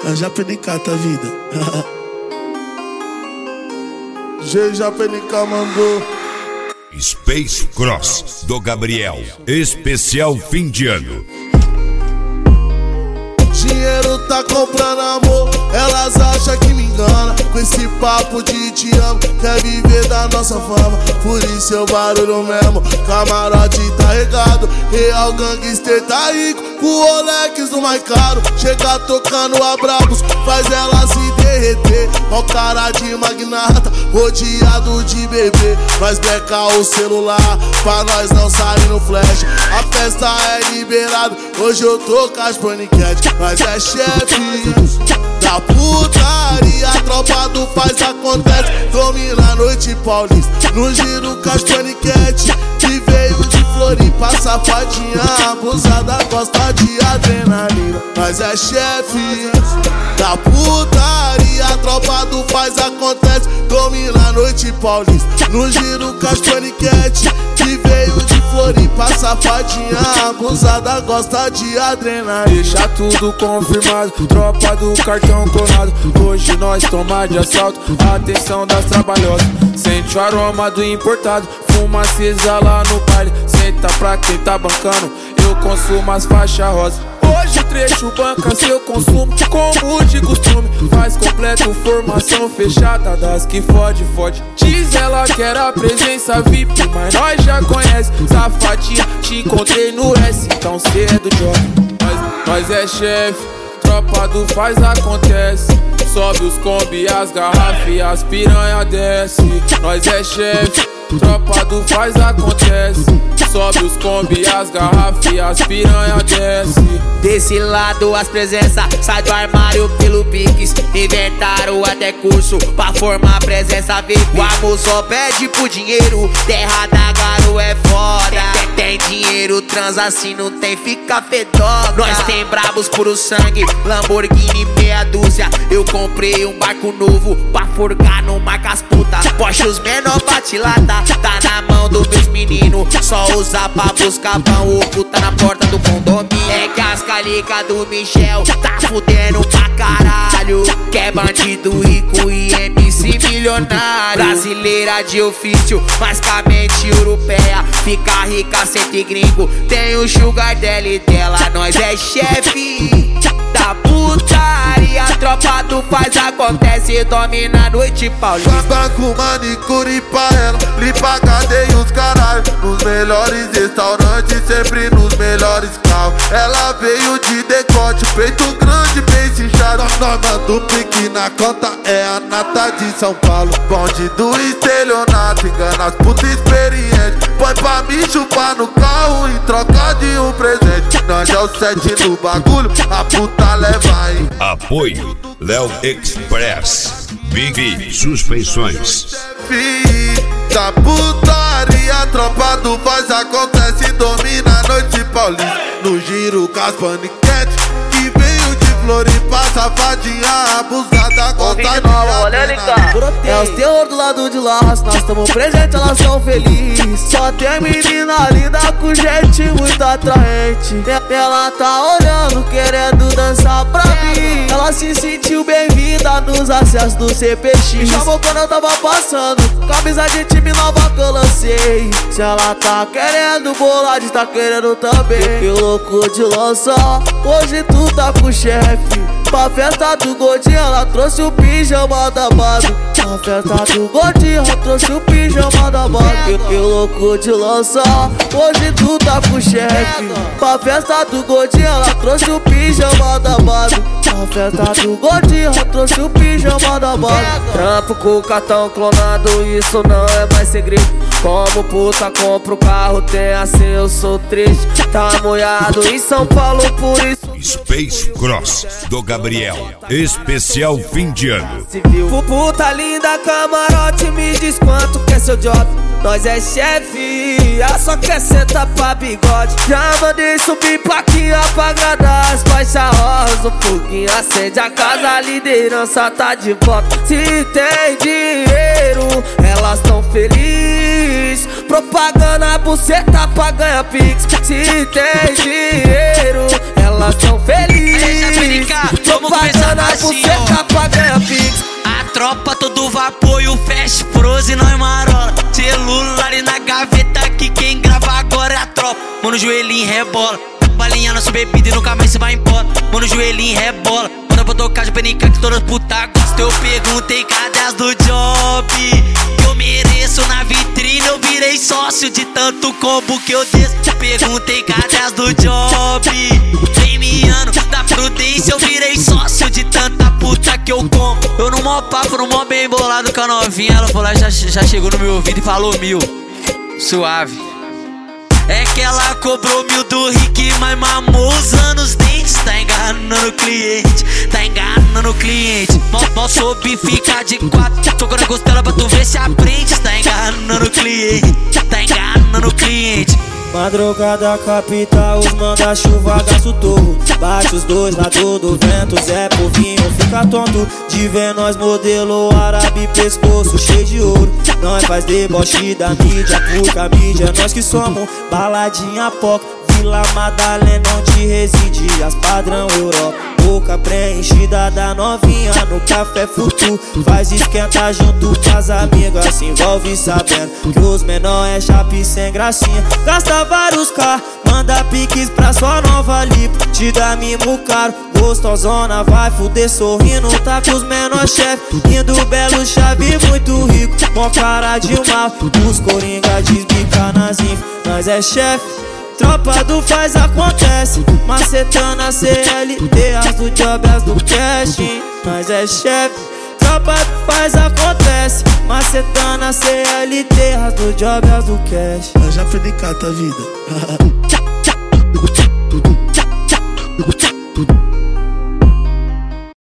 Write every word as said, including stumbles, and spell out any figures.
Já penicata a vida. G já penica mandou. Space Cross do Gabriel, especial fim de ano. Dinheiro tá comprando amor, elas acham que me engana. Com esse papo de te amo, quer viver da nossa fama. Por isso eu barulho mesmo, camarote tá regado. Real gangster tá rico, com o Rolex do mais caro. Chega tocando a brabos, faz ela se derreter. Ó cara de magnata, rodeado de bebê. Nós beca o celular, pra nós não sair no flash. A festa é liberada, hoje eu tô com as paniquete. Nós é chefe da putaria, a tropa do faz acontece. Domina a noite paulista, no giro com as paniquete. Que veio de Floripa, safadinha abusada, gosta de adrenalina. Nós é chefe da putaria, a tropa do faz acontece. Domina a noite paulista, no giro com as paniquete. Que veio de Floripa, safadinha abusada, gosta de adrenalina. Deixa tudo confirmado, tropa do cartão colado. Hoje nós toma de assalto, atenção das trabalhosas. Sente o aroma do importado, fuma acesa lá no baile. Senta pra quem tá bancando, eu consumo as faixas rosa. Hoje o trecho banca seu consumo, como de costume. Faz completo, formação fechada das que fode, fode. Diz ela que era presença V I P, mas nós já conhece. Safadinha, te encontrei no S, então cê é do job. Nós, nós é chefe, tropa do faz acontece. Sobe os combi, as garrafas e as piranha desce. Nós é chefe, tropa do faz acontece. Sobe os combi, as garrafas e as piranha desce. Desse lado as presenças sai do armário pelo Pix. Inventaram até curso pra formar presença V I P. O amor só pede por dinheiro, terra da garo é foda. Tem, tem dinheiro, transa assim não tem, fica fedota. Nós tem brabos puro sangue, Lamborghini meia dúzia. Eu comprei um barco novo pra forgar no Marcas Puta. Porsche os menor bate lata, tá na mão dos meus meninos. Só usar pra buscar pão ou puta na porta do condomínio. É que as calica do Michel tá fudendo pra caralho. Que é bandido rico e M C milionário. Brasileira de ofício, mas com a mente europeia. Fica rica sem ter gringo, tem o sugar dela e dela. Nós é chefe da putaria, a tropa do faz acontece. Domina a noite paulista. Banco, manicure pra ela, limpa cadeia e os caralho. Nos melhores restaurantes, sempre nos melhores carros. Ela veio de decote, peito grande, bem cinchado. Nós manda o pique na conta, é a nata de São Paulo. Bonde do estelionato, engana as putas experientes. Põe pra me chupar no carro em troca de um presente. Nós é o sete no bagulho, a puta leva aí. Apoio Léo Express, Big Suspensões. Da putaria, a tropa do faz acontece. Domina a noite paulista, no giro com as paniquete. Que veio de Floripa, safadinha abusada, gosta de adrenalina. É os terror do lado de lá, nós estamos presentes, elas são felizes. Só tem menina linda com gente muito atraente. Ela tá olhando, querendo dançar pra mim. Ela se sentiu bem-vinda nos acessos do C P X. Me chamou quando eu tava passando, camisa de time nova que eu lancei. Se ela tá querendo bolar, tá querendo também. Que louco de lançar, hoje tu tá com o chefe. Pra festa do Godinho, ela trouxe o pijama da base. Pra festa do Godinho, ela trouxe o pijama da base. Que, que louco de lançar, hoje tu tá com o chefe. Pra festa do Godinho, ela trouxe o pijama da base. Pra festa do Godinho, ela trouxe o pijama da base. Trampo com o cartão clonado, isso não é mais segredo. Como puta compra o carro, tem assim, eu sou triste. Tá molhado em São Paulo, por isso Space Cross do Gabriel, especial fim de ano. Puta linda, camarote, me diz quanto que é seu job. Nós é chefe, ela só quer sentar pra bigode. Já mandei subir plaquinha pra agradar as faixas rosa. O foguinho acende a casa, a liderança tá de volta. Se tem dinheiro, elas tão felizes. Propaganda, buceta pra ganhar pix. Se tem dinheiro, elas tão felizes. Propaganda, tropa, todo vapor e o fast frozen nós marola. Celular e na gaveta que quem grava agora é a tropa. Mano, joelhinho rebola, balinha nossa bebida e nunca mais se vai embora. Mano, joelhinho rebola, manda pra tocar de penica que todas putas gostam. Eu perguntei cadê as do job que eu mereço na vitrine, eu virei sócio de tanto combo que eu desço. Perguntei cadê as do job, vem miando da prudência, eu virei sócio de tanta puta que eu como. Eu no mó papo, no mó bem bolado com a novinha, ela falou, já, já chegou no meu ouvido e falou mil, suave. É que ela cobrou mil do Rick, mas mamou usando os dentes. Tá enganando o cliente, tá enganando o cliente. Mal soube ficar de quatro, tocou na costela pra tu ver se aprende. Tá enganando o cliente, tá enganando o cliente. Madrugada capital, os manda-chuva gasta o torro. Bate os dois lados do vento, Zé Povinho fica tonto de ver nós modelo árabe, pescoço cheio de ouro. Nós faz deboche da mídia, porque a mídia é nós que somos. Baladinha poca, Vila Madalena onde reside as padrão Europa. Boca preenchida da novinha no café futu. Faz esquenta junto com as amigas, se envolve sabendo que os menor é chape sem gracinha. Gasta vários carros, manda piques pra sua nova lipo. Te dá mimo caro, gostosona, vai fuder sorrindo. Tá com os menor chefe, indo belo chave muito rico. Mó cara de mal, os coringa desbica nas info. Nós é chefe, tropa do faz acontece, macetando a C L T, as do job, as do cash. Nós é chefe, tropa do faz acontece, macetando a C L T, as do job, as do cash. Eu já aprendi cata a vida.